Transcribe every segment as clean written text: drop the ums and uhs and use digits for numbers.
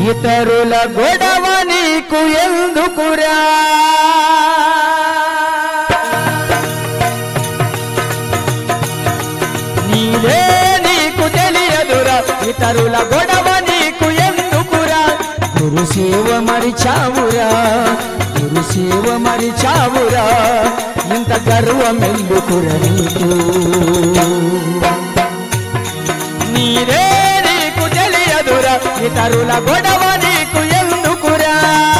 ఇతరుల గొడవ నీకు ఎందుకురా నీదే నీకు తెలియదురా ఇతరుల గొడవ నీకు ఎందుకురా గురు సేవ మరిచావురా గురు సేవ మరిచావురా ఇంత గర్వమెందుకురా నీకు నీదే నీకు తెలియదురా ఇతరుల గొడవ నీకు ఎందుకురా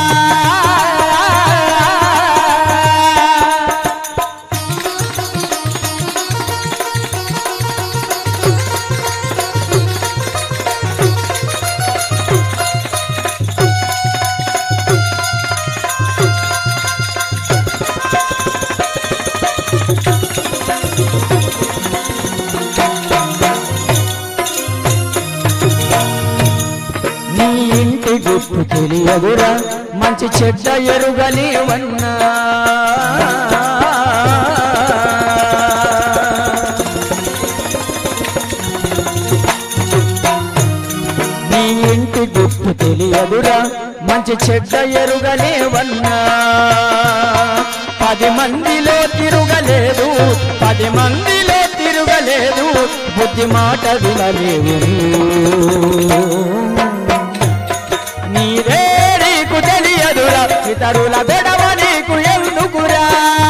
గుర్తు తెలియదురా మంచి చెడ్డ ఎరుగలేవన్నా నీ ఇంటి గుర్తు తెలియదురా మంచి చెడ్డ ఎరుగలేవన్నా 10 మందిలో తిరగలేదు 10 మందిలో తిరగలేదు బుద్ధి మాట వినలేవు నీదే నీకు తెలియదురా ఇతరుల గొడవ నీకు ఎందుకురా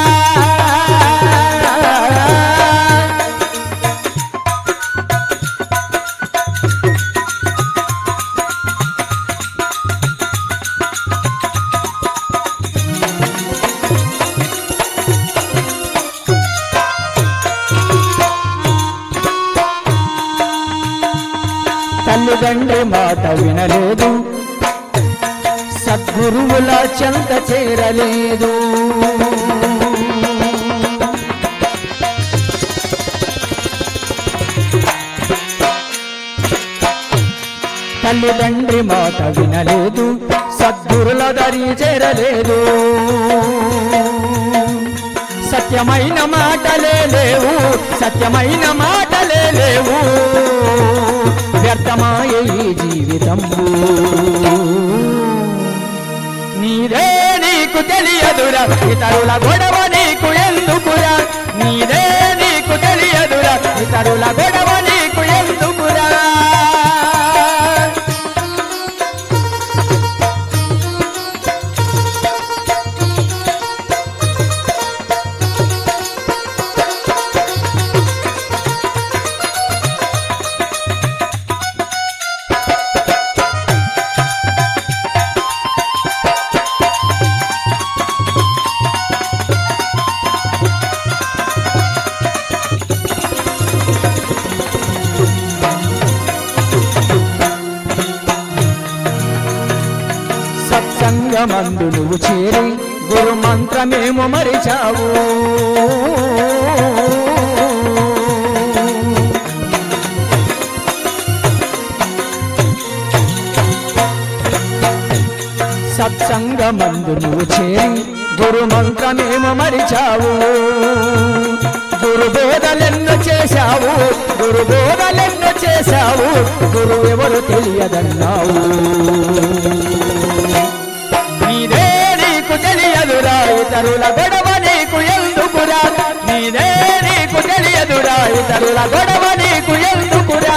తల్లిదండ్రి మాట వినలేదు సద్గురువుల చెంత చేరలేదు తల్లిదండ్రి మాట వినలేదు సద్గురుల దరి చేరలేదు సత్యమైన మాటలే లేవు సత్యమైన మాటలే లేవు వ్యర్థమాయ ఈ జీవితము నీదే నీకు తెలియదురా ఇతరుల గొడవ నీకు ఎందుకురా నీదే నీకు తెలియదురా ఇతరుల గొడవ నీకు ఎందుకురా సత్సంగమందు నువ్వు చేరి గురు మంత్రమేమో మరిచావు సత్సంగమందు నువ్వు చేరి గురు మంత్రమేమో మరిచావు గురు బోధలెన్నో చేశావు గురు బోధలెన్నో చేశావు గురు ఎవరు తెలియదన్నావు నీదే నీకు తెలియదురా ఇతరుల గొడవ నీకు ఎందుకురా నీదే నీకు తెలియదురా ఇతరుల గొడవ నీకు ఎందుకురా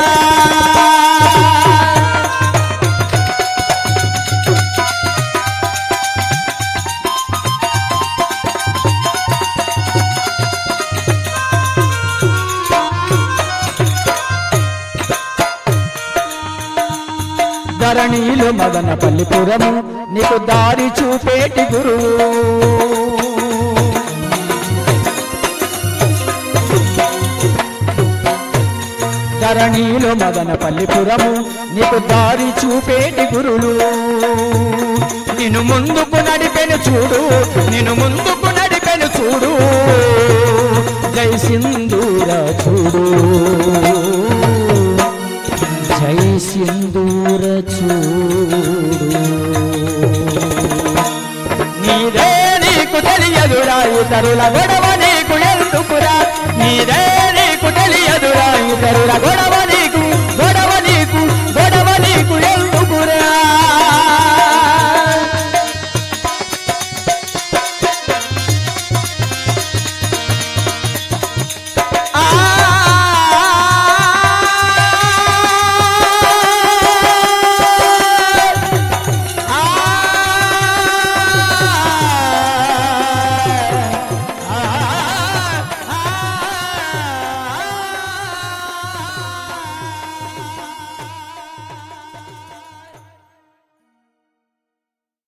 ధరణిలో మదనపల్లిపురము నీకు దారి చూపేటి గురువు ధరణిలో మదనపల్లిపురము నీకు దారి చూపేటి గురులు నిన్ను ముందుకు నడిపెను చూడు నిన్ను ముందుకు నడిపెను చూడు జై సింధూర చూడు జై సింధూర చూడు నీదే నీకు తెలియదురా ఇతరుల గొడవ నీకు ఎందుకురా నీదే నీకు తెలియదురా ఇతరుల గొడవ